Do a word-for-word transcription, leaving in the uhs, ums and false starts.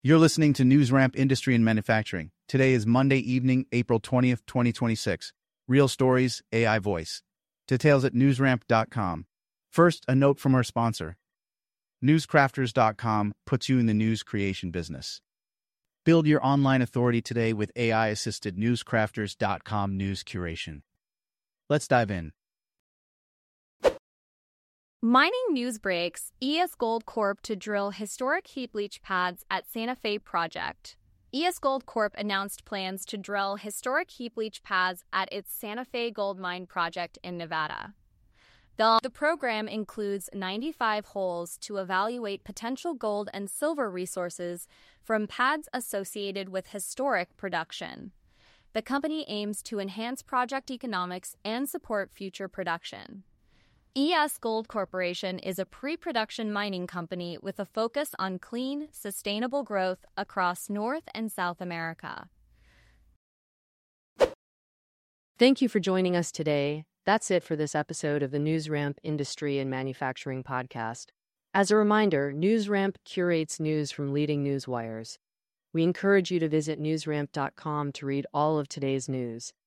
You're listening to NewsRamp Industry and Manufacturing. Today is Monday evening, April twentieth, twenty twenty-six. Real stories, A I voice. Details at newsramp dot com. First, a note from our sponsor. newscrafters dot com puts you in the news creation business. Build your online authority today with A I-assisted newscrafters dot com news curation. Let's dive in. Mining news breaks, E S Gold Corp to drill historic heap leach pads at Santa Fe project. E S Gold Corp announced plans to drill historic heap leach pads at its Santa Fe gold mine project in Nevada. The, the program includes ninety-five holes to evaluate potential gold and silver resources from pads associated with historic production. The company aims to enhance project economics and support future production. E S Gold Corporation is a pre-production mining company with a focus on clean, sustainable growth across North and South America. Thank you for joining us today. That's it for this episode of the NewsRamp Industry and Manufacturing Podcast. As a reminder, NewsRamp curates news from leading news wires. We encourage you to visit newsramp dot com to read all of today's news.